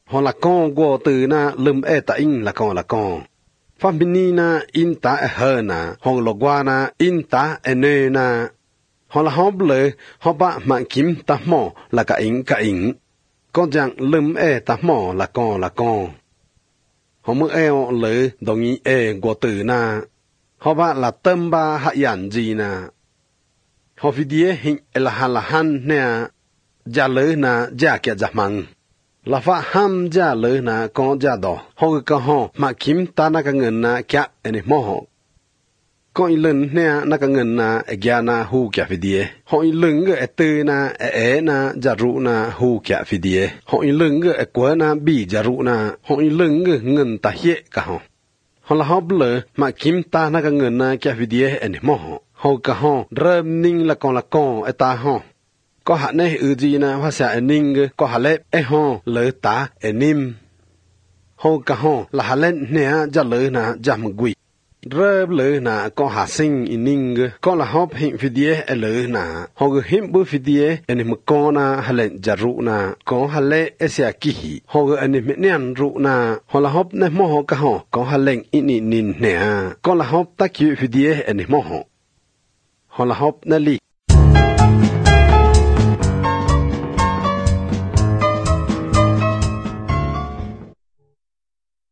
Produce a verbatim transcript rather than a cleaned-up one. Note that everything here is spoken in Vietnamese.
họ là con của từ na lùm e ta in là con là con pháp mini na in ta e hơ na họ là qua na in ta e nê na họ là họp lệ họ bạ mạng kiếm ta mỏ là cả in cả in con dạng lùm e ta mỏ là con là con họ mới eo lệ đồng ý e của từ na họ bạ là tâm ba hạ yản gì na họ vì đĩa hình là hà là han nè gia lỡ na gia kia gia mang là phá ham gia lỡ na con gia đỏ họ cái họ mà kiếm ta na cái ngân na kia anh mò họ con lần nè na cái ngân na gia na hu kia vì đĩa họ lần cái từ na e na gia ru na hu kia vì đĩa họ lần cái quá na bị gia ru na họ lần cái ngân ta hiệ cả họ họ là họ lỡ mà kiếm ta na cái ngân na kia vì đĩa anh mò họ họ cái họ rơm ninh là con là con ai ta họ có hạt này ư gì na hoa sẽ ninh cái có hạt lệ ai họ lỡ ta ai nim họ cái họ là hạt lệ nè giờ lỡ na giờ một quỷ rơm lỡ na có hạt sinh in ninh cái có là họ hình phi đĩa ai lỡ na họ cái hình bữa phi đĩa anh một con na hạt lệ giờ rụ na có hạt lệ ai sẽ kỹ họ cái anh mấy nén rụ na họ là họ này mò họ cái họ có hạt lệ in in in nè có là họ ta kêu phi đĩa anh mò họ họ là họp nè li